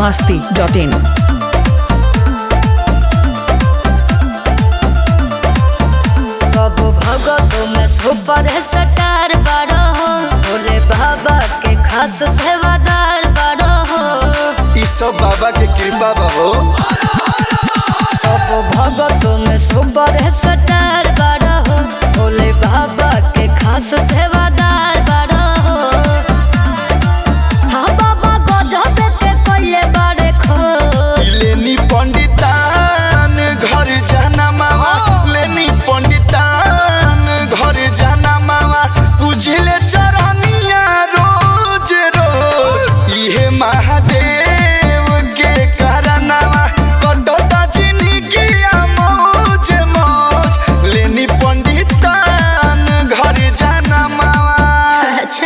biharmasti.in सब भगत में super star बड़ो हो, भोले बाबा के खास सेवादार बड़ो हो। ई सब बाबा के कृपा बा हो। सब भगत में सुपर स्टार बड़ो हो, भोले बाबा के खास सेवादार बड़ो हो। हाँ बाबा गजब के कोइले बड़े खो। लेनी पंडितान घर जाना मावा, लेनी पंडितान घर जाना मावा, पूजले चरनिया रोज रोज। इहे महादेव के करनावा, कटता जिंदगिया मौज मौज। लेनी पंडितान घर जाना मावा। अच्छा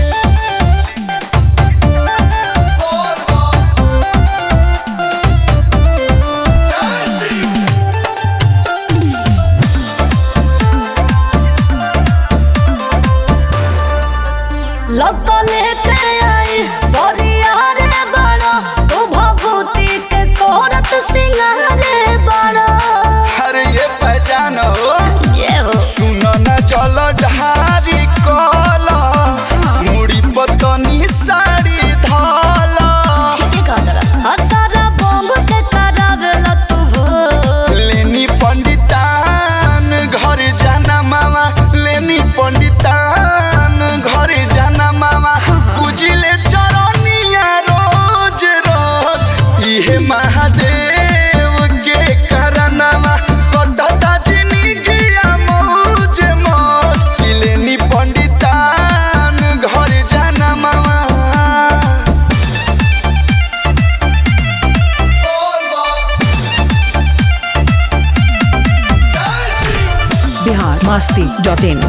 लग लेते आई बोरिया रे बड़ा, तू भभूति के कोरत सिंगारे बड़ा। अरे ये पहचान हो, ये हो सुनो न चलो ढारी कला, मुड़ी पतनी साड़ी धाला। ठीक कह दरा सारा बम के करावेला तू भो। लेनी पंडितान घर जाना मामा, लेनी पंडितान घर जाना मामा, पूजिले चरनिया रोज रोज। इहे महादेव के करनामा, कटता जिंदगिया मौज मौज। लेनी पंडितान घर जाना मामा। biharmasti.in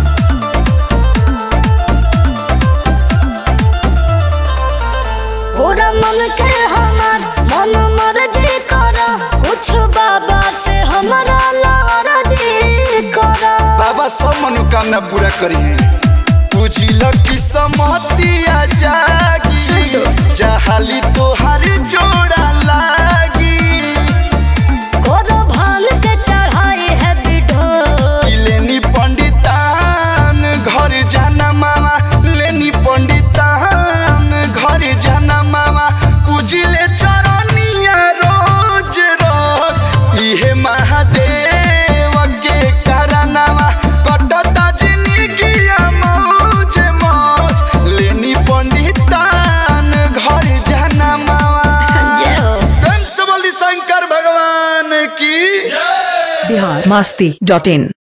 पूरा मन के हमार मन मर्जी करा, कुछ बाबा से हमारा लारजी करा। बाबा सब मनोकामना पूरा करी है। पूछिल की समतिया जागी, चाहली तोहार जोड़ा लागी। गोरो भाल के चढ़ाई है बिढो। लेनी पंडितान घर जाना मामा, लेनी पंडितान घर जाना मामा, पूजिले चरनिया रोज रोज। इहे महादेव के करनामा, कटता जिंदगिया मौज मौज। लेनी पंडितान घर जाना मामा। जय हो प्रेम से बोली शंकर भगवान की। biharmasti.in